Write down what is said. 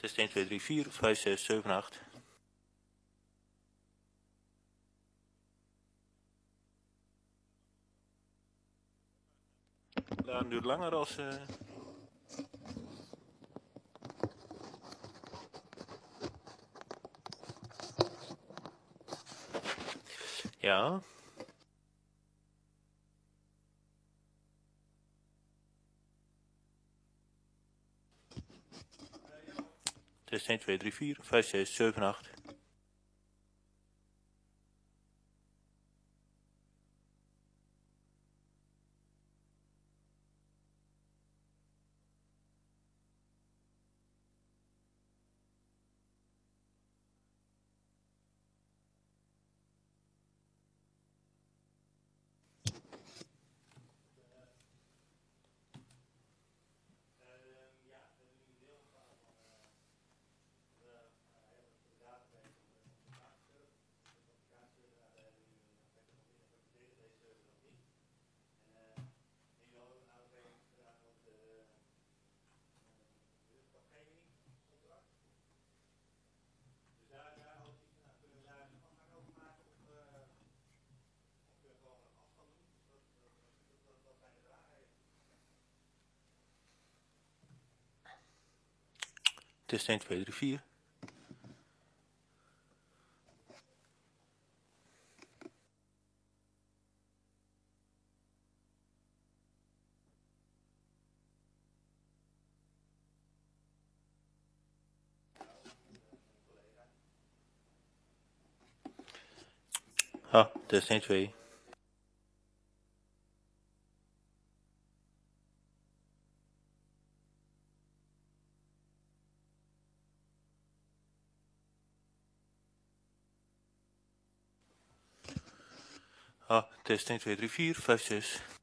Test 1, 2, 3, 4, 5, 6, 7, 8. Laden duurt langer als... Ja. Test 1, 2, 3, 4, 5, 6, 7, 8. Test 1, 2, 3, 4. Ah, test 1, 2. Ah, test 1, 2, 3, 4, 5, 6.